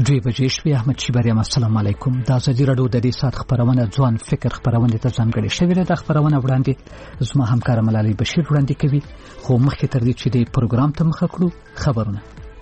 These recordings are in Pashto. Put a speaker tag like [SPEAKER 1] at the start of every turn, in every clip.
[SPEAKER 1] دوی بجې شوې. احمد شیبریم السلام علیکم. د ازادي راډیو د دې سات خبرونه ځوان فکر خبرونه ته ځانګړې شوې ده. د خبرونه وړاندې زما همکار ملالۍ بشیر وړاندې کوي. خو مخکې تر دې چې د پروګرام ته مخه کړو خبرونه.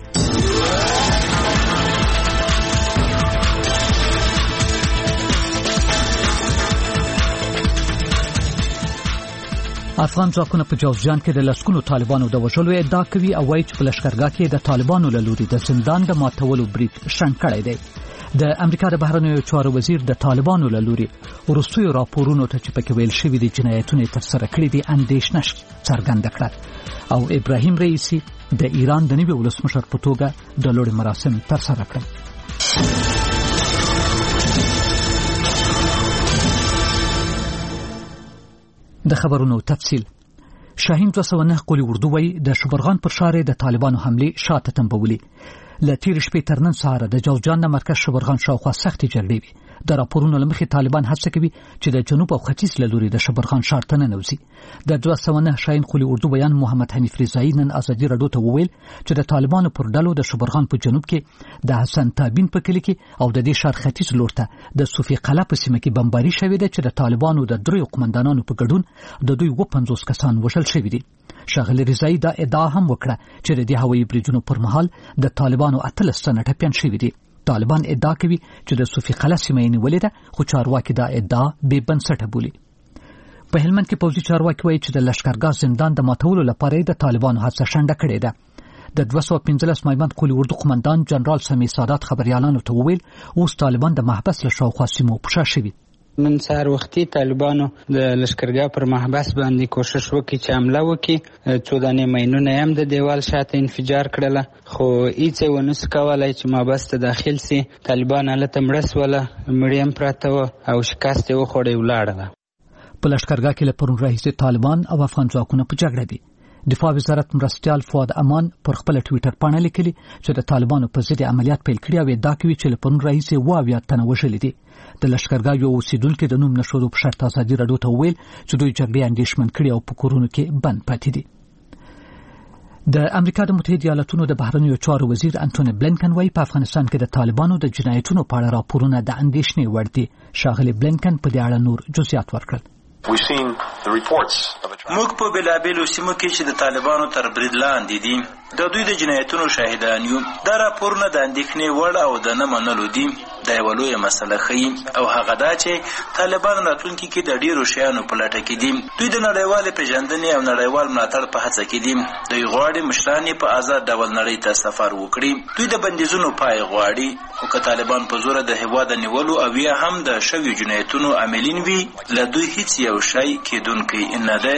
[SPEAKER 1] افغان ځواکونه په جوزجان کې د لسګونو طالبانو د وژلو ادعا کوي او وایي چې په لښکرګاه کې د طالبانو له لوري د زندان د ماتولو برید شنډ کړی دی. د امریکا د بهرنیو چارو وزیر د طالبانو له لوري وروستیو راپورونو ته چې پکې ویل شوي دي جنایتونه ترسره کړي دي اندېښنه څرګنده کړه او ابراهیم رئیسی د ایران د نوي ولسمشر په توګه د لوړ مراسم ترسره کړل. د خبرونو تفصیل. شاهین 209 قولي اردو وایي د شبرغان پر شارې د طالبانو حمله شاته تنبولي. له تیر شپې تر نن سهار د جوزجان د مرکز شبرغان شاوخوا سختې جګړې وي. د راپورونو له مخې طالبان هڅه کوي چې د جنوب او ختیځ له لوري د شبرغان ښار ته ننوځي. د 209 شاهین قولي اردو بیان محمد حنیف رضایی نن ازادي راډیو ته وویل چې د طالبانو پر ډلو د شبرغان په جنوب کې د حسن تابین په کلی کې او د دې ښار ختیځ لور ته د صوفي قلعه په سیمه کې بمباري شوې ده چې د طالبانو د دریو قومندانانو په ګډون د دوی 50 کسان وژل شوي دي. شاغلی رضایی دا ادعا هم وکړه چې د دې هوایي بریدونو پر مهال د طالبانو 13 تنه ټپیان شوي دي. طالبان ادعا کوي چې د صوفي قلعه سیمه یې نیولې ده خو چارواکي دا ادعا بې بنسټه بولي. په هلمند کې پوځي چارواکي وایي چې د لښکرګاه زندان د ماتولو لپاره د طالبانو هڅه شنډه کړې ده. د 215 میمند قولي اردو قومندان جنرال سمیع سادات خبريالانو ته وویل اوس طالبان د محبس له شاوخوا سیمو په شا شوي.
[SPEAKER 2] من سهار وختي طالبانو د لښکرګاه پر محبس باندې کوشش وکړي چې حمله وکړي. څو دانې ماینونه هم د دیوال شاته انفجار کړله خو هیڅ یې ونسو کولی چې محبس ته داخل سي. طالبان هلته مړه سوله، مړي هم پراته وه او شکست یې وخوړی ولاړله.
[SPEAKER 1] په لښکرګاه کې له پرون راهیسې طالبان او افغان ځواکونه په جګړه دي. دفاع وزارت مرستیال فؤاد امان پر خپل ټویټر باندې لیکلي چې د طالبانو په ضد عملیات پیل کړي او ادعا کوي چې له پرون راهیسې 22 تنه وژلي دي. د لښکرګاه یو اوسیدونکو د نوم نشو په شرط ازادي راډیو ته ویل چې دوی جګړې اندېښمن کړي او په کورونو کې بند پاتې دي. د امریکا د متحده ایالاتونو د بهرنیو چارو وزیر انټونی بلینکن وايي په افغانستان کې د طالبانو د جنایتونو په اړه راپورونه د اندېښنې وړ دي. شاغلی بلینکن په دې اړه نور جزئیات ورکړل.
[SPEAKER 3] موږ په بلابلو سیمو کې چې د طالبانو تر برید لاندې دي د دوی د جنایتونو شاهدان یو. دا راپورونه د اندېښنې وړ او د نه منلو دي. دا یوه لویه مسله ښیي او هغه دا چې طالبان راتلونکي کې د ډېرو شیانو په لټه کې دي. دوی د نړیوالې پیژندنې او نړیوال ملاتړ په هڅه کې دي. دوی غواړي مشران یې په آزاد ډول نړۍ ته سفر وکړي. دوی د بندیزونو پای غواړي خو که طالبان په زوره د هېواد نیولو او یا هم د شویو جنایتونو عاملین وي له دوی هیڅ یو شی کېدونکی نه دی.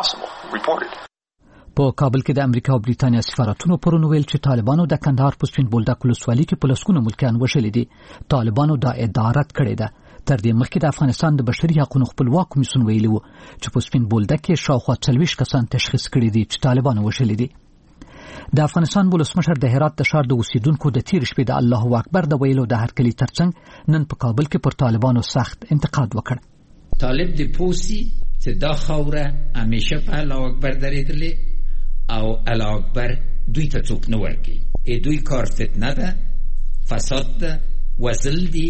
[SPEAKER 1] په کابل کې د امریکا او بریتانیا سفارتونو پرون ویل چې طالبانو د کندهار په سپین بولدک ولسوالۍ کې په لسګونو ملکیان وژلي دي. طالبانو دا ادعا رد کړې ده. تر دې مخکې د افغانستان د بشري حقوقو خپلواک کمیسیون ویلي و چې په سپین بولدک کې شاوخوا 40 کسان تشخیص کړي دي چې طالبانو وژلي دي. د افغانستان ولسمشر د هرات د ښار د اوسیدونکو د تیر شپې د الله اکبر د ویلو د هرکلي ترڅنګ نن په کابل کې پر طالبانو سخت انتقاد وکړ.
[SPEAKER 4] طالب د پوسی چې دا خوره همیشه په الله اکبر درېدلې او الله اکبر دوی ته څوک نه ورکوي. دوی کار فتنه ده، فساد ده، وزل دي.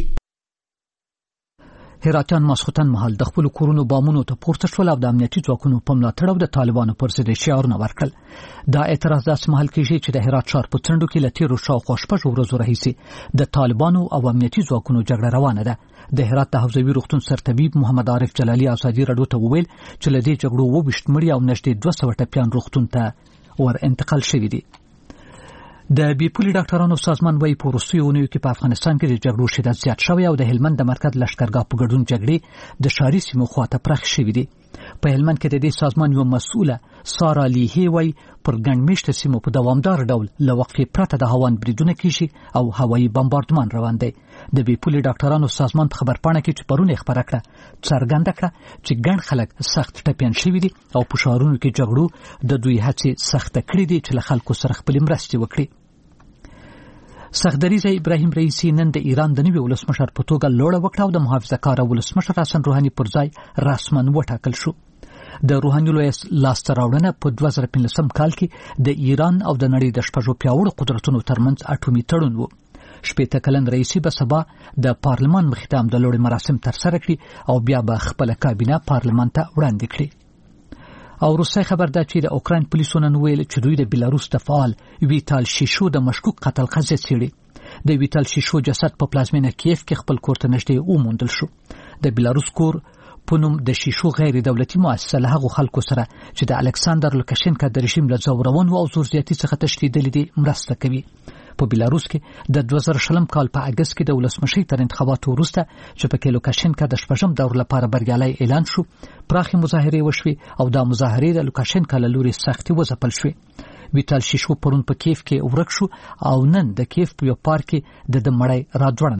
[SPEAKER 1] هراتیان ماسخوتن مهال د خپل کورونو بامونو ته پورته شول او د امنیتي ځواکونو په ملاتړ او د طالبانو پر ضد شعارونه ورکړل. دا اعتراض داسې مهال کېږي چې د هرات ښار په څنډو کې له تېرو شاوخوا 6 ورځو راهیسې د طالبانو او امنیتي ځواکونو جګړه روانه ده. د هرات د حوزوي روغتون سرطبیب محمد عارف جلالي ازادي راډیو ته وویل چې له دې جګړو 22 مړي او نږدې 200 ټپیان روغتون ته ور انتقال شوي دي. د بیپولي ډاکټرانو سازمان وايي په وروستیو اونیو کې په افغانستان کې د جګړو شدت زیات شوی او د هلمند د مرکز لښکرګاه په ګډون جګړې د ښاري سیمو خواته پراخې شوې دي. په هلمند کې د دې سازمان یو مسؤله سارا لیهی وايي پر ګڼمېشته سیمو په دوامدار ډول له وقفې پرته د هوان بریدونه کیږي او هوایي بمباردمان روان دی. د بیپولي ډاکټرانو سازمان په خبرپاڼه کې چې پرون یې خبره کړه څرګنده کړه چې ګڼ خلک سخت ټپیان شوي دي او په ښارونو کې جګړو د دوی هڅې سخته کړې دي چې له خلکو سره خپلې مرستې وکړي. سخدریزه ابراهیم رئیسی نن د ایران د نوي ولسمشر په توګه لوړه وکړه او د محافظه کار ولسمشر حسن روحاني پر ځای رسماً وټاکل شو. د روحاني لوی لاسته راوړنه په 2015 کال کې د ایران او د نړۍ د شپږو پیاوړو قدرتونو ترمنځ اټومي تړون و. شپېته کلن رئیسي به سبا د پارلمان مخې ته د لوړې مراسم ترسره کړي او بیا به خپله کابینه پارلمان ته وړاندې کړي. او روسي خبر ده چې د اوکراین پولیسو نن ویل چې دوی د بیلاروس د فعال ویتال شیشو د مشکوک قتل قضیه څېړي. د ویتال شیشو جسد په پلازمینه کیف کې خپل کور ته نږدې وموندل شو. د بیلاروس کور په نوم د شیشو غیر دولتي مؤسسه له هغو خلکو سره چې د الکساندر لوکاشینکا د رژیم له ځورونو او زورزیاتي څخه تښتېدلي دي مرسته کوي. په بیلاروس کې د 2020 کال په اگست کې د ولسمشۍ تر انتخاباتو وروسته چې پکې لوکاشینکا د شپږم دور لپاره بریالی اعلان شو، پراخې مظاهرې وشوې او دا مظاهرې د لوکاشینکا له لوري سختي وځپل شوې. ویتال شیشو پرون په کیف کې ورک شو او نن د کیف په یو پارک کې د مړی راځوړن